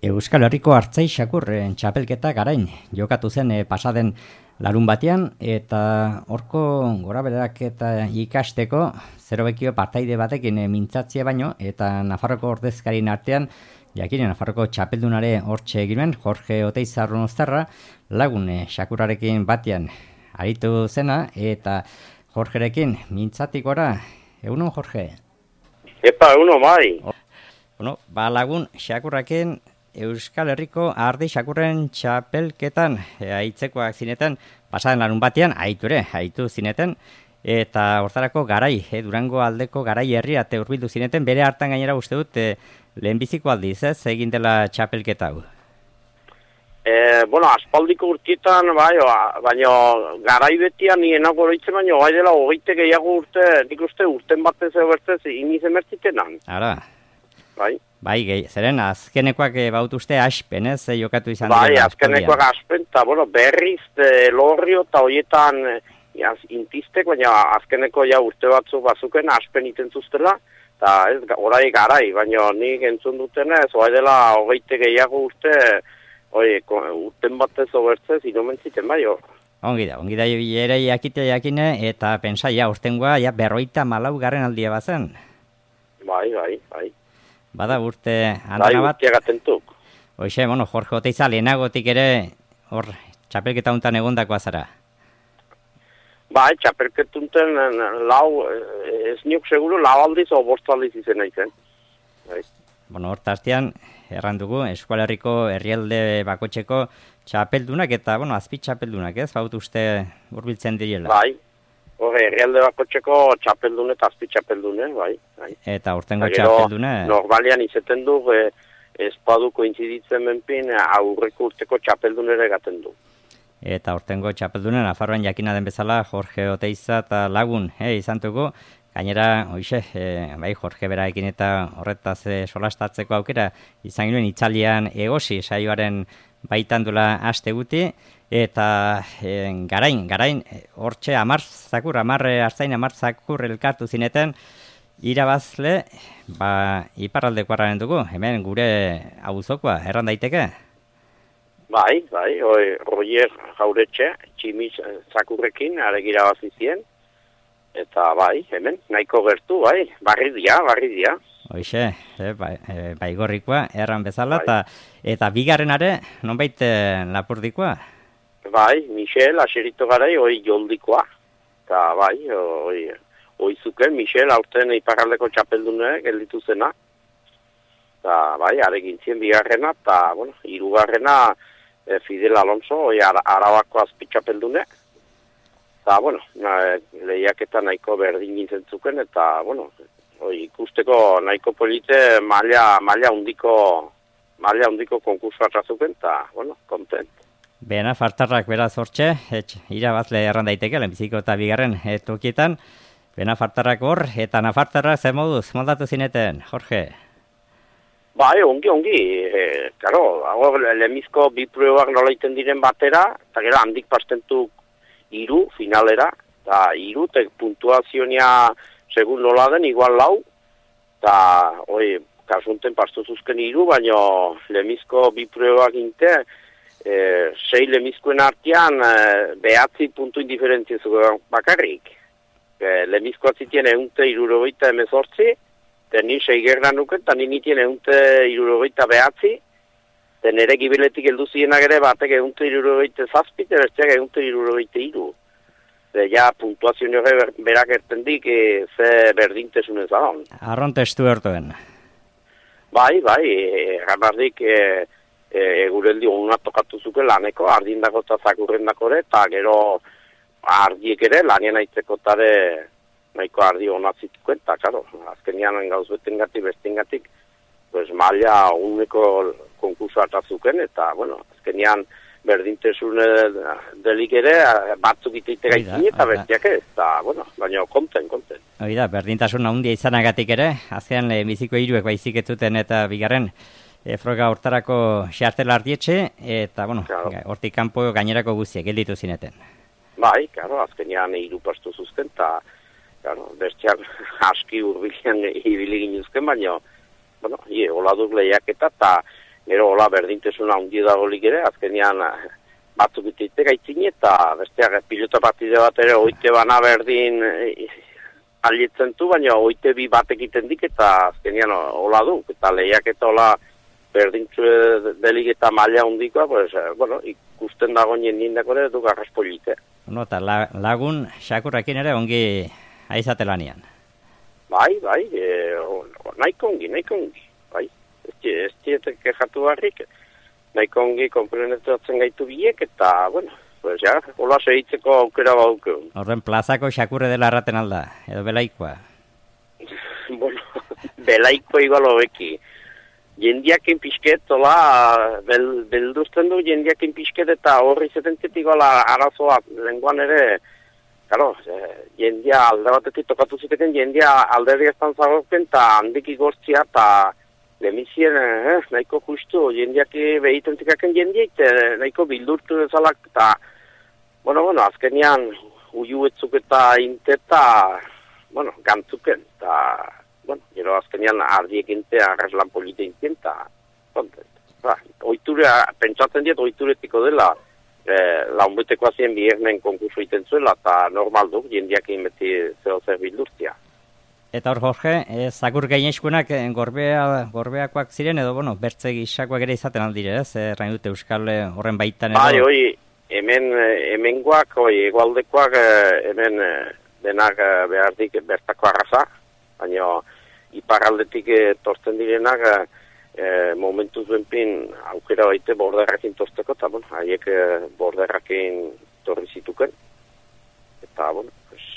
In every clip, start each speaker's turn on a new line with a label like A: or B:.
A: Euskal Herriko Artzai Xakurren txapelketa garain jokatu zen pasaden larun batean, eta horko gorabeherak eta ikasteko zerobekio partaide batekin mintzatzea baino, eta Nafarroko ordezkarien artean, jakinen Nafarroko txapeldunare hortxe eginen, Jorge Oteiza Arrunoztarra, lagun Xakurrarekin batean aritu zena, eta Jorgerekin mintzatikora, egunon Jorge?
B: Epa, egunon bai.
A: Bueno, lagun Xakurrarekin Euskal Herriko Ardi Xakurren txapelketan aitzekoak zineten, pasaden larun batean, aitu zineten, eta hortarako garai, Durango aldeko garai herria hurbildu zineten, bere hartan gainera uste dut lehenbiziko aldiz, egin dela txapelketa hau.
B: Bueno, aspaldiko urtietan, bai, baina garai betian nien agoroitzen, baina bai dela hogeite gehiago urte, nik uste urten batez bertzez inizen bertzitenan.
A: Ara.
B: Bai.
A: Bai, zeren azkenekoak baut uste aspen, ez, jokatu izan
B: dira. Bai, azkenekoak aspen, eta bueno, berriz, lorrio eta horietan intiztek, baina azkeneko ja urte bazuken aspen iten zuztela, eta ez, orai garai, baina nik entzun dutena, ez, oai dela hogeite gehiago urte, urten batez obertzez, inomentziten bai,
A: Ongi da, ere jakine, eta pensaia, urtengoa, berroita 4. aldia bazen.
B: Bai.
A: Bada urte handana bat.
B: Bai, urteagatentuk.
A: Hoxe, bueno, Jorge Oteiza lehenagotik ere, hor, txapelketa untan egondakoa zara.
B: Bai, txapelketunten ez niok seguro, lau aldiz o bost aldiz izen aizen. Bai.
A: Bueno, hortaztean, errandugu, Euskal Herriko herrialde bakotxeko txapeldunak eta, bueno, azpi txapeldunak, ez? Baut uste hurbiltzen direla.
B: Bai. Herrialde bakotxeko txapeldune eta azpi txapeldune, bai.
A: Eta urtengo txapeldune?
B: Normalian izeten du, espadu kointziditzen menpin, aurreko urteko txapeldunere gaten du.
A: Eta urtengo txapeldune, Nafarroan jakina den bezala, Jorge Oteiza eta lagun, izan dugu. Gainera, bai, Jorge beraekin eta horretaz solastatzeko aukera, izan ginen Itzalian egosi saioaren baitan dula aste guti, eta garain, hortxe 10 zakur elkartu zineten, irabazle, iparraldeko arraren dugu, hemen gure auzokoa, erran daiteke?
B: Bai, Roger Jauretxe, tximiz zakurrekin, arek irabazizien, eta bai, hemen, nahiko gertu, bai, barri dia.
A: Hoxe, baigorrikoa, erran bezala, eta bigarrenare, nonbait lapurdikoa?
B: Bai, Michel, aserito garai, joldikoa. Eta bai, zuken, Michel, aurten iparraldeko txapeldune gelditu zena. Eta bai, aregin zien bigarrena, eta, bueno, hirugarrena Fidel Alonso, Arabako azpi txapeldune. Eta, bueno, lehiaketa nahiko berdin gintzen zuken, eta, bueno, ikusteko nahiko polite maila hundiko konkursoa trazuken, eta, bueno, kontent.
A: Bena, fartarrak beraz hortxe, irabazle erran daiteke, lehenbiziko eta bigarren tokietan. Bena, fartarrak hor, eta nafartarrak zer moduz, moldatu zineten, Jorge?
B: Bai, ongi. Karo, lehenbizko bi pruebak nola iten diren batera, eta gero handik pastentuk 3 finalera, eta 3 puntuazionia segun nola den, igual 4, eta, kasunten pastu zuzken 3, baina lehenbizko bi pruebak inte, 6 lemizkoen artean 9 puntu indiferentzia zuke bakarrik. Lemizkoa zitien 168, eta ni 6 gerran nuken, eta ni nitien 169, eta nire gibiletik heldu zienak ere batek 167, eta bertzeak 163. Eta ja puntuazio nire berak ertendik ze berdintesunez adon.
A: Arron testu ertuen.
B: Bai, ramardik egureldi onuna tokatu zuke laneko, ardindako eta zakurrendako ere, eta gero ardiek ere, lanien aitzekotare nahiko ardi onazituken, eta karo, azkenian gauzbetengatik, bestingatik, pues maila uneko konkurso atazuken, eta, bueno, azkenian berdintesun delik ere, batzuk iteite gaitzin, eta bestiak ez, eta, bueno, baina konten.
A: Oida, berdintasun handia izanagatik ere, azkean biziko 3 baizik ez zuten eta bigarren, froga hortarako xartel ardietxe, eta, bueno, hortik kanpo gainerako guztiak gelditu zineten.
B: Bai, karo, azkenean 3 pastu zuzken, eta, bestean aski urbilean ibili ginuzken, baina, bueno, hola duk lehiaketa, eta Gero, hola, berdintasuna handi dagolik ere, azkenean batzuk iteite gaitzine, eta besteak pilota partide bat ere, oite bana berdin alietzen du, baina oite bi batek iten dik, eta azkenean hola du, eta lehiak eta hola berdintzu delik eta maila handikoa, pues, bueno, ikusten dago nien dako ere, du garraspolite.
A: No, eta Lagun xakurrekin ere ongi aizate lanian.
B: Bai, nahiko ongi, bai. Ez dietek kejatu barrik, nahiko ongi konprenetratzen gaitu biek, eta, bueno, pues ja, hola segitzeko aukera bauke.
A: Horren plazako xakurre dela erraten alda, edo belaikoa?
B: Bueno, belaikoa igual hobeki. Jendiakin pixket, hola, belduzten du jendiakin pixket, eta horri zetentzit igual arazoa, lenguan ere, claro, jendia alde batetik tokatu ziteken, jendia alderdi estan zagoken, eta handik igortzia, eta lemizien, nahiko justu, jendiaki behiten zikaken jendiek, nahiko bildurtu dezalak, eta, bueno, azkenean, uiuetzuk eta inteta, bueno, gantzuken, eta, bueno, gero azkenean ardiek inte, arraslan polite inte, eta, oitura, pentsatzen diet, oituretiko dela, launbeteko azien bihernen konkurso iten zuela, eta normal duk, jendiakin beti zeo zer bildurtzia.
A: Eta hor, Jorge, zakur gainezkuenak gorbeakoak ziren, edo, bueno, bertze gisakoak ere izaten aldire, ez? Errain dute Euskal horren baitan edo?
B: Bai, hemengoak, egualdekoak, hemen denak behardik bertako arraza, baina iparaldetik tortzen direnak, momentu zuenpin aukera baite borderrakin tortzeko, eta, bueno, haiek borderrakin torri zituken, eta, bueno,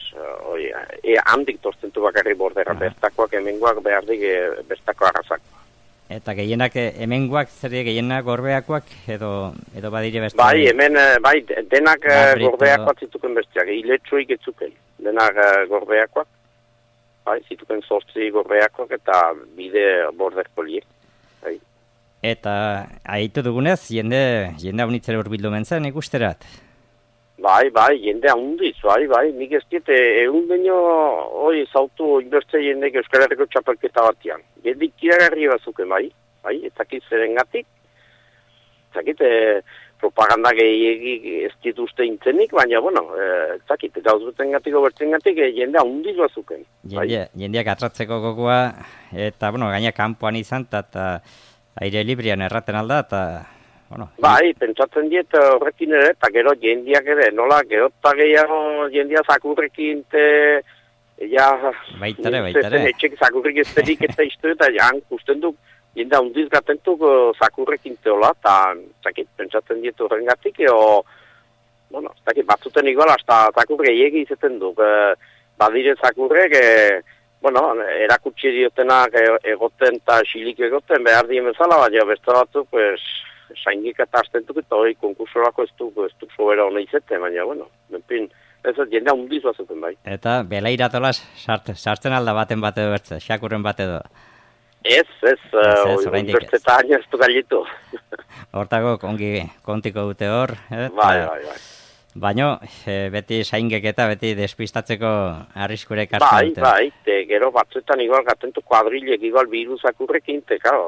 B: handik torzentu bakarri borderra, bertakoak hemengoak behardik bertako arrazako.
A: Eta gehienak hemengoak, zer gehienak gorbeakoak, edo badire beste?
B: Bai, hemen, bai, denak gorbeakoak zituken besteak, iletsuik etzuken, denak gorbeakoak, bai, zituken 8 gorbeakoak eta bide border poliek. Bai.
A: Eta aitu dugunez, jende haunitzere urbildu mentzen ikusterat?
B: Bai, jende handiz, bai, nik ez diet, egun baino, zautu inbertze jendek Euskal Herriko txapelketa batian. Jendik kiragarri bazuken, bai, etzakit zerengatik, etzakit propaganda gehiagik ez dituzte intzenik, baina, bueno, etzakit, gauzuten gatiko bertzen gatik, jende handiz bazuken.
A: Jendeak atratzeko gogoa, eta, bueno, gaina kanpoan izan, eta aire librian erraten alda, eta... Bueno,
B: bai, pentsatzen diet horrekin ere, eta gero jendiak ere, nola, gero eta gehiago jendia zakurrekin,
A: baitare.
B: Etxek zakurrik ez derik eta iztu, eta jan, kusten duk, jendea hundiz gatentuk zakurrekin teola, eta pentsatzen diet horrengatik, bueno, batzuten igual, hasta zakurre gehiagi izaten duk, badire zakurrek, bueno, erakutsi diotenak egoten eta xilik egoten, behar dien bezala, baina beste batzuk, pues, saingik eta astentuk eta hori konkursorako ez du sobera hona izete, baina, bueno, benpin, ez jendea hundiz bazuten bai.
A: Eta belairatola sartzen alda baten bat edo bertze, xakurren bat edo?
B: Ez, bertzeta aina ez du galitu.
A: Hortago ongi kontiko dute hor.
B: Bai.
A: Baina, beti saingek eta beti despistatzeko arriskurek hartzen dute.
B: Bai, gero batzuetan igual gatentu kuadrilek igual biruzakurrekin,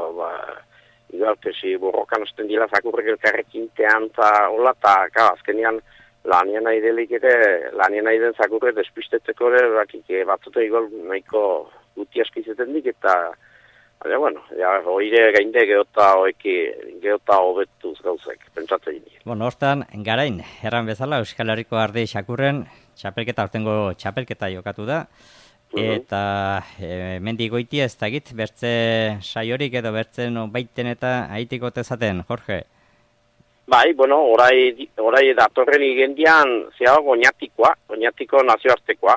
B: igual, si borrokan osten dila zakurrek elkarrekin tean, eta hola, eta azkenian lanien nahi delik ere, lanien nahi den zakurrek despistetzeko ere, batzute igual nahiko guti askizeten dik, eta, bueno, oire gainde geota hobetuz gauzek, pentsatzen dira.
A: Bueno, hortan, garain, erran bezala, Euskal Herriko ardi xakurren, txapelketa, hortengo txapelketa jokatu da, eta mendi goiti ez dakit, bertze saiorik edo bertze baiten eta haitiko tezaten, Jorge?
B: Bai, bueno, orai datorren igendian zehago Oñatiko nazioartekoa.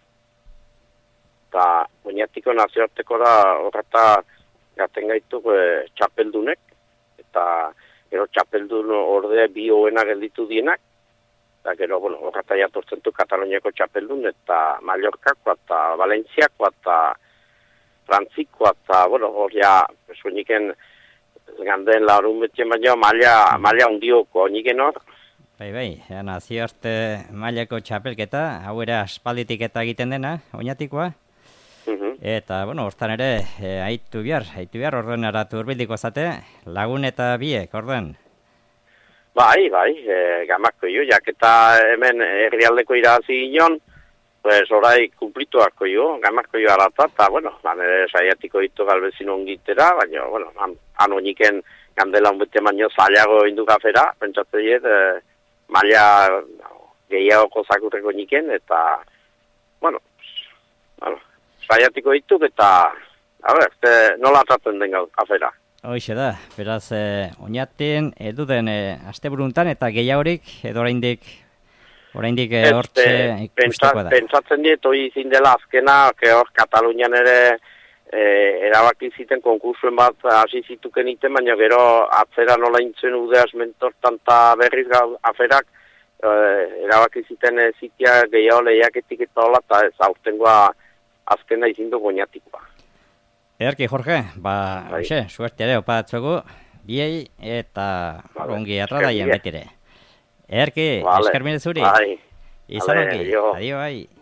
B: Eta Oñatiko nazioarteko da horreta gaten gaitu txapeldunek, eta gero txapeldun ordea bi hoena gelditu dienak, eta gero, bueno, horreta jatortzen du Kataloniako txapeldun, eta Mallorcakoa, eta Valentziakoa, eta Frantzikoa, eta, bueno, hor ja, sueniken ganden laurun betien baina maila hundioko, niken hor.
A: Bai, nazioarte mailako txapelketa, hau era aspalditik eta egiten dena, Oñatikoa? Eta, bueno, hortan ere, haitu behar ordenaratu urbildiko zate, lagun eta biek, orden?
B: Bai, gamako jo, jaketa hemen herrialdeko irabazi ginen, pues orai kumplituako jo, gamako jo arata, eta, bueno, ere saiatiko ditu galbezin ongitera, baina, bueno, han oniken gandela honbete baino zailago indu gafera, pentsatzen diet, maila gehiagoko zakurreko niken, eta, bueno, saiatiko dituk, eta, nola atratzen den gafera.
A: Hoixe da, beraz, oinaten, eduden asteburuntan eta gehiagorik, edo oraindik hortxe ikusteko da.
B: Pentsatzen diet, hori izin dela azkena, hor Katalunian ere erabaki ziten konkursuen bat hasi zituken iten, baina gero atzera nola intzen udeaz mentortan eta berriz aferak, erabaki ziten zitia gehiago lehiaketik eta hola, eta ez aurtengoa azkena izin dugu oinatikoa.
A: Ederki, Jorge, suerte ere opatzuegu, biei eta ongi atradaien betire. Ederki, esker mire zuri.
B: Bai.
A: Izan ongi, adio bai.